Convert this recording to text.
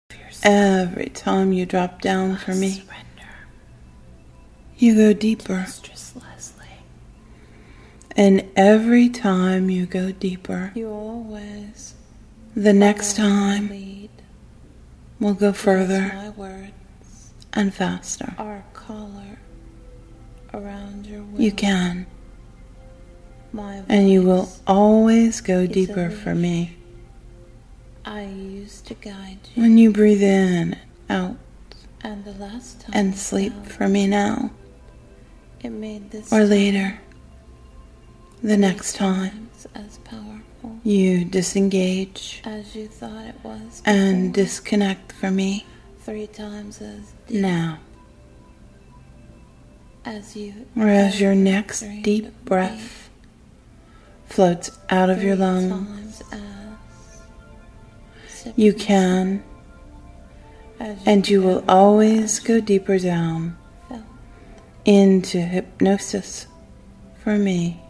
Every time you drop down for me, you go deeper. And every time you go deeper, You always the next follow my time lead, will go because further my words and faster. are a collar around your will. You can, My and you will voice always go is a deeper for leash me. I used to guide you, When you breathe in and out and the last time and you sleep fell, for me now it made this or time later, the next 3 time times as powerful you disengage as you thought it was and before. disconnect from me 3 times as deep now, as you or as your ever next dreamed it deep would breath floats out be. of your 3 lungs. times as You sipping can, as and you will never always go deeper down felt. into hypnosis for me.